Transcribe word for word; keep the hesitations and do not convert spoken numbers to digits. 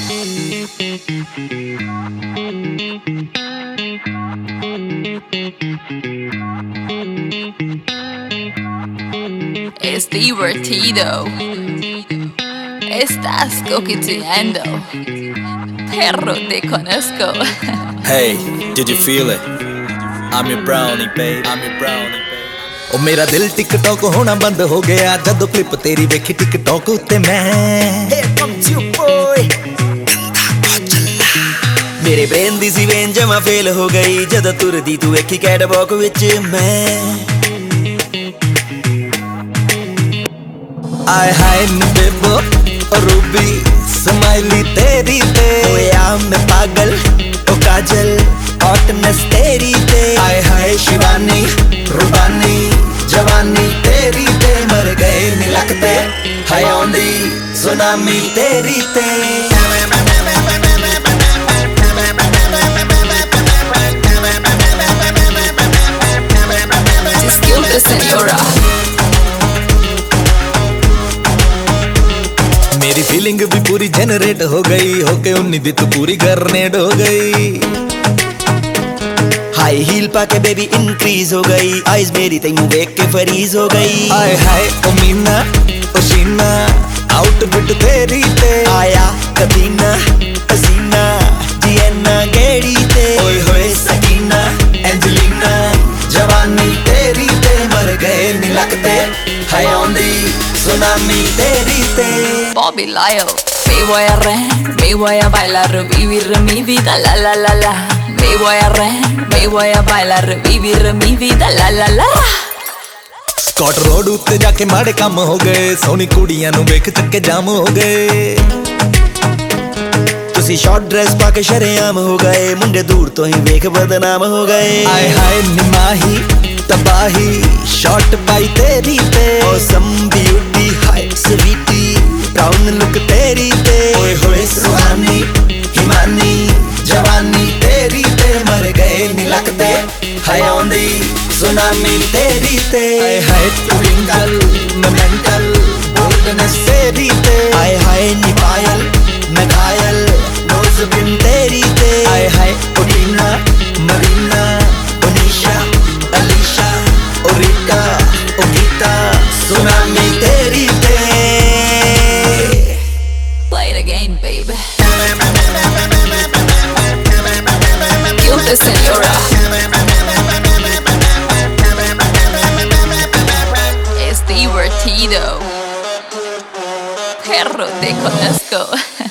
Es divertido. Estás coqueteando. Perro, te conozco. Hey, did you feel it? I'm your brownie, babe. I'm your brownie, babe. ओ मेरा दिल TikTok होना बंद हो गया जदों क्लिप तेरी वेखी टिकटॉक उत्ते मैं Hey, fuck you boy मेरे ब्रेन दी सी वेन जमा फेल हो गई जदों तुरदी तू वेखी कैटवॉक विच मैं आय हाय नी बेबो रूबी स्माइली तेरी ते ओया मैं पागल ओ काजल हॉटनेस तेरी ते आय हाय शिवानी रूबानी जवानी तेरी ते मर गए नी लगते हाय आंधी सुनामी तेरी ते Disculpe, señora. मेरी फीलिंग भी पूरी जनरेट हो गई होके उन्नी दी तू पूरी गर्नेड हो गई हाई हील पाके बेबी इंक्रीज हो गई आइज मेरी तैनू देख के फरीज हो गई आय हाय ओ मीना ओ शीना आउटफिट तेरी ते आया कदीना हसीना जियना गेड़ी ते ओए होए सकीना एंजेलिना जवानी तेरी ते मर गए नी लगते हाय आंधी सुनामी तेरी ते Bobby Lyle. Me voy a re, me voy a bailar, vivir mi vida, la la la la. Me voy a re, me voy a bailar, vivir mi vida, la la la. Scott road उत्ते जाके माड़े काम हो गए सोहनी कुड़ियां नू वेख चक्के जाम हो गए तुसी शॉर्ट ड्रेस पाके शरेआम हो गए मुंडे दूर तो ही वेख बदनाम हो गए आय हाय निमाही तबाही शॉर्ट पाई तेरी ते मौसम ब्यूटी हाय स्वीटी ब्राउन लुक तेरी ते ओए होए सुहानी हिमानी जवानी तेरी ते मर गए नी लगते हाय आंधी सुनामी तेरी ते आय हाय ट्विंकल मैं मेंटल बोल्डनेस तेरी ते आय हाय नी पायल मैं घायल नोज बिन तेरी ते आय हाय ओटीना मरीना ओनिशा अलीशा ओरिटा ओगीता सुनामी तेरी ते Play it again, baby. Disculpe, señora. Es divertido. Perro, te conozco.